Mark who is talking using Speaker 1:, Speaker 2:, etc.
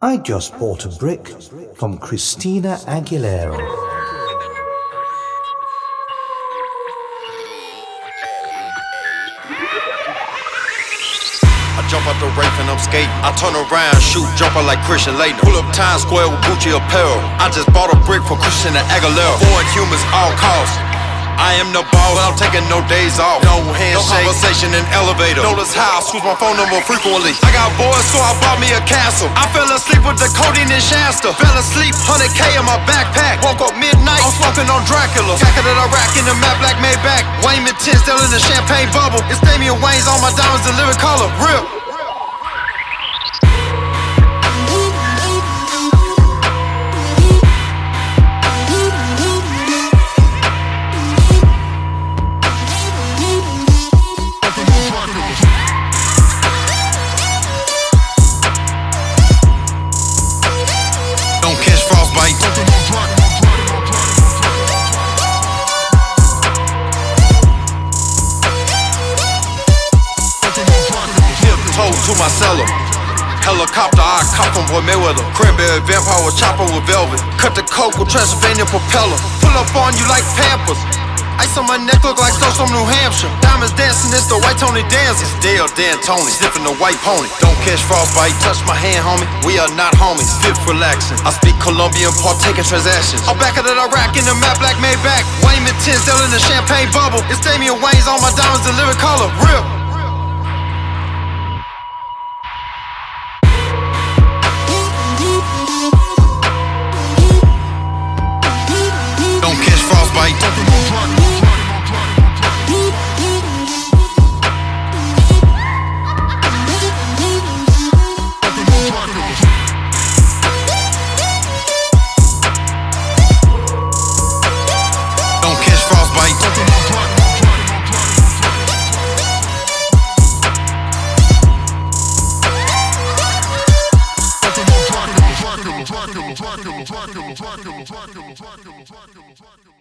Speaker 1: I just bought a brick from Christina Aguilera.
Speaker 2: I jump out the Wraith and I'm skating. I turn around, shoot, jumper like Christian Laettner. Pull up Times Square with Gucci apparel. I just bought a brick from Christina Aguilera. Foreign humans, all costs. I am the boss, but I'm taking no days off. No handshake, no conversation in elevator. Notice how I switch my phone number frequently. I got boys, so I bought me a castle. I fell asleep with the codeine in Shasta. Fell asleep, 100K in my backpack. Woke up midnight, I'm smoking on Dracula. Jacket of the rack in the matte black Maybach. Wayne 10 still in the champagne bubble. It's Damian Wayne's on my diamonds in living color. Real. Don't catch frostbite. Tiptoe to my cellar. Helicopter, I cop from Boy Mayweather. Cranberry vampire with chopper with velvet. Cut the coke with Transylvania propeller. Pull up on you like Pampers. Ice on my neck look like Stokes from New Hampshire. Diamonds dancing, it's the white Tony dances. Dale D'Antoni, sniffing the white pony. Don't catch frostbite, touch my hand, homie. We are not homies, fifth relaxing. I speak Colombian, partaking transactions. I'm back out of the rack in the matte black Maybach. Wayne 10 still in the champagne bubble. It's Damian Wayne's on my diamonds in living color. Real. Don't catch frostbite. Don't catch frostbite. Dracula.